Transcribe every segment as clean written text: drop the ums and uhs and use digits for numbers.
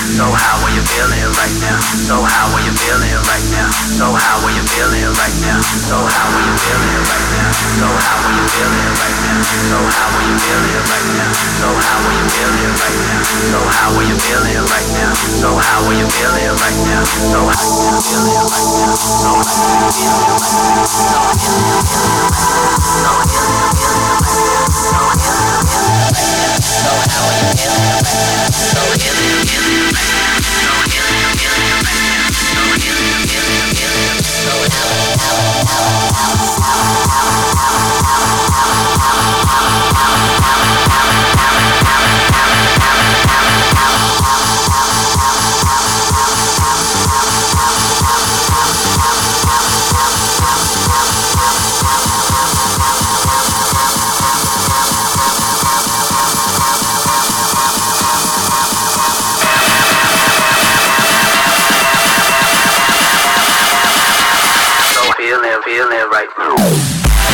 So how are you feeling right now? So how are you feeling right now? So how are you feeling right now? So how are you feeling right now? So how are you feeling right now? So how are you feeling right now? So how are you feeling right now? So how are you feeling right now? So how are you feeling right now? So how are you feeling right now? So how are you feeling right feeling right now.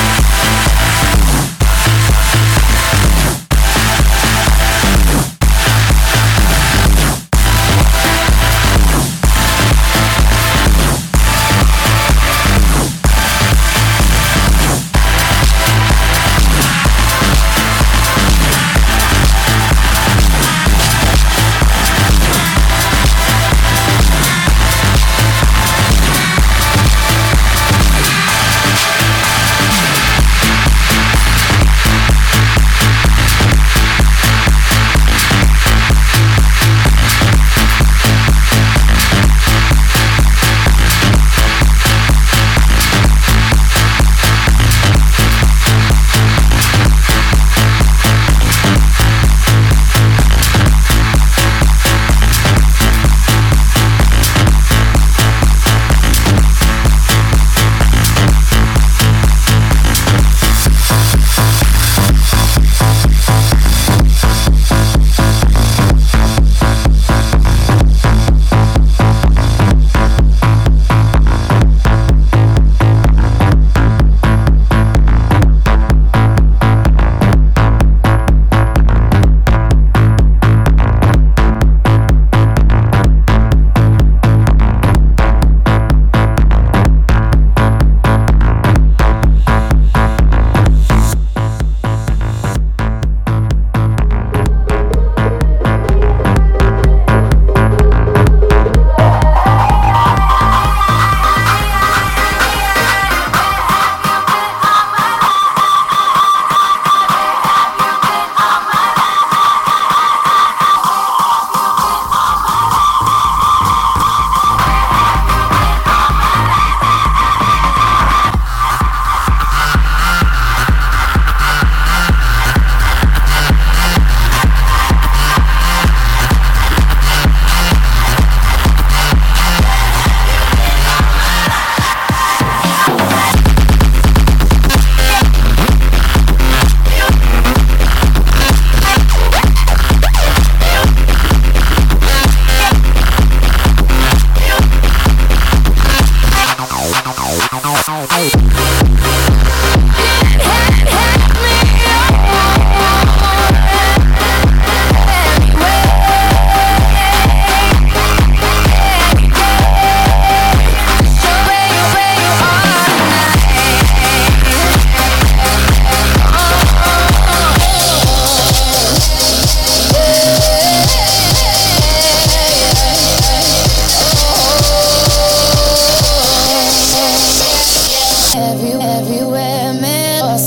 Everywhere, man, or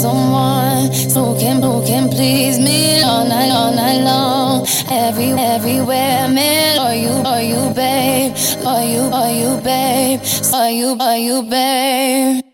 someone who can please me all night long. Everywhere, man, are you, babe? Are you, babe? Are you, babe?